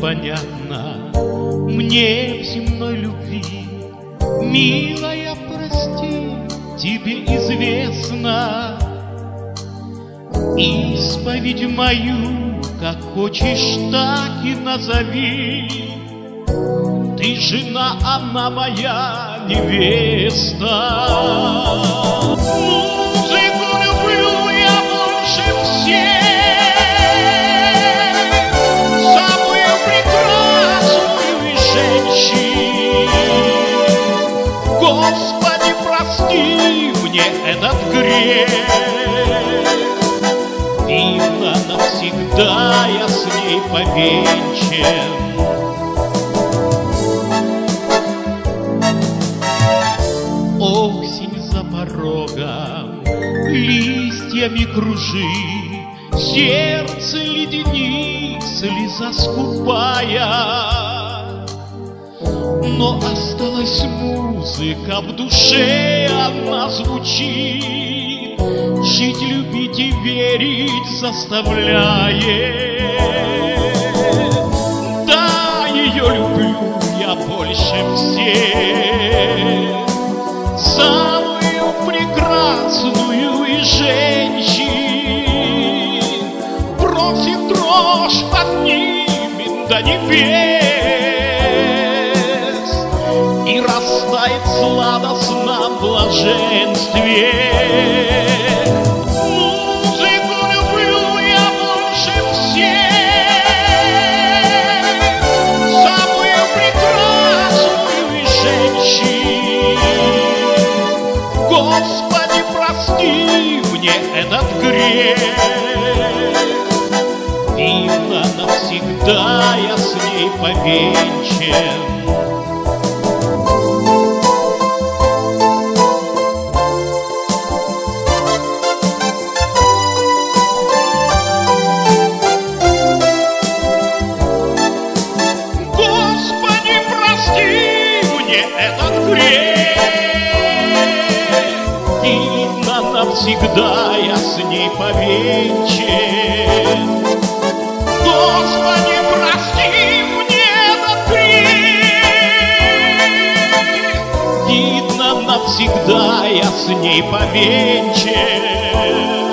непонятно мне в земной любви. Милая, прости, тебе известно. Исповедь мою, как хочешь, так и назови. Ты жена, она моя невеста. Музыку люблю я больше всех, самую прекрасную из женщин. Господи, прости мне этот грех. Видно, навсегда я с ней повенчан. Осень за порогом листьями кружи, сердце леденит, слеза скупая. Но осталась музыка, в душе она звучит, жить, любить и верить заставляет. Да, ее люблю я больше всех, самую прекрасную из женщин. Бросит дрожь, поднимет до небес и растает в сладостном блаженстве. Музыку люблю я больше всех, самую прекрасную из женщин. Господи, прости мне этот грех. Видно, навсегда я с ней повенчан. Господи, прости мне этот грех. Видно, навсегда я с ней повенчан. Господи, прости мне этот грех. Видно, навсегда я с ней повенчан.